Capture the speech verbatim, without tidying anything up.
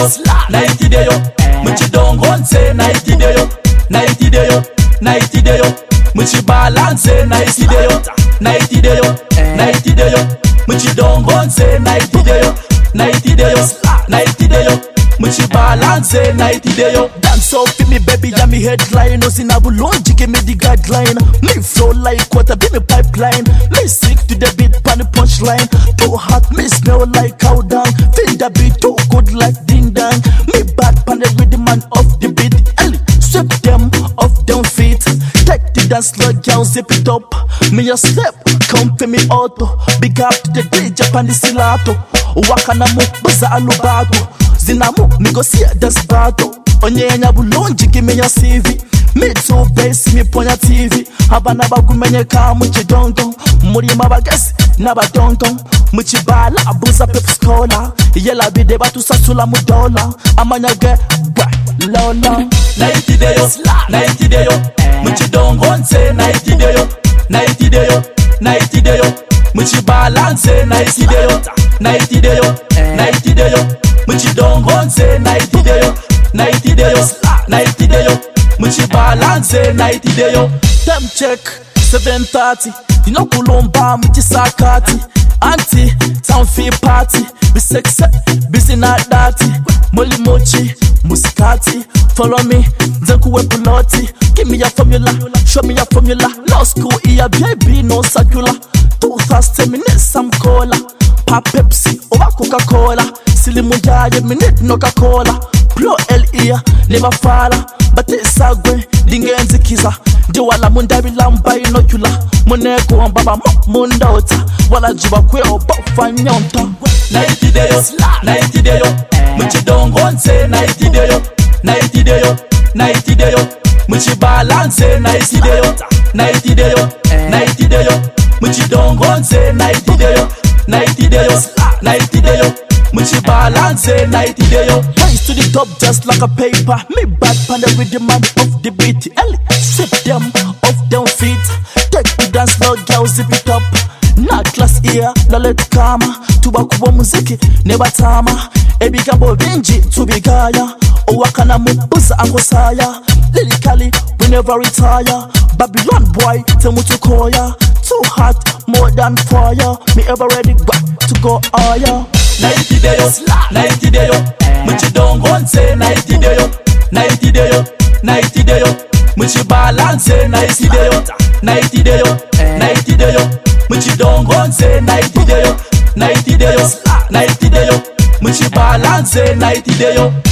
yo, night day yo. Muchi don't run say night day yo, night day yo, night day yo. Muchi balance say night day yo, night day yo, night day yo. Muchi don't run say night day yo, night day yo, night day yo. Muchi balance say night day yo. Dance off me baby, yeah me headline. No sin abulonji, give me the guideline. Me flow like water, be me pipeline. Me sick to the beat, pan the punchline. Too hot, me smell like cow dung. Feel the beat too good like ding dong. Me bad pan the rhythm and off the beat. Ellie, sweep them off them feet. Take the dance slow, girl, zip it up. Me a step, come for me auto. Big up to the D J pan the silato. Wakana mu, baza alubato. Zinamu, me go see a dance battle. Onyenya bulonji, give me your C V. Me too base, me pon your T V. Abana bagumenye ka muchi donton. Muri mabagesi, naba donton. Muchi bala, abuza pep skola. Yela bide batu sasula mudola. Amanya ge, wa, lola. Night day yo, night day yo. Muchi don't run say night day yo, night day yo, night day yo. Muchi balance say night day yo, night day yo, night day yo. Muchi don't run say night day yo, night day yo, night day yo. Muchi balance say night day yo. Time check, seven thirty. You know kulomba muchi sakati. Auntie, town fee party. Be sexy, busy not dirty. Moli mochi, musikati. Follow me, zenkuwe puloti. Give me your formula, show me your formula. No school, iya baby, no circular. Two thirsty minutes, some cola. Pop Pepsi, over Coca-Cola. Silimu jaye, minute no Coca-Cola. Blow L E, never falla. But it's a gwe, dingenzi kiza. Diwala mundabi lamba inokula. Moneko ambaba munda ota. Wala jiba kwe oba fanyonta. Night day yo, night day yo. Muchi don't run say night day yo, night day yo, night day yo. Muchi balance say night day yo, night day yo, night day yo. Muchi don't run say night day yo, night day yo, night day yo. Muchi balance say night day yo. Rise to the top just like a paper. Me bad pan the rhythm and off the beat. Ellie, sip them off them feet. Take the dance now, girl, zip it up. Not class here, no let kama. Tubakubo muziki, never tama. Ebi gambo binji, tubigaya. Owakana mubuza angosaya. Lyrically, we never retire. Babylon boy, temutu koya. Too hot, more than fire. Me ever ready back to go higher. Night day yo, night day yo. Muchi don't run say night day yo, night day yo, night day yo. Muchi balance say night day yo, night day yo, night day yo. Muchi don't run say night day yo, night day yo, night day yo. Muchi balance say night day yo.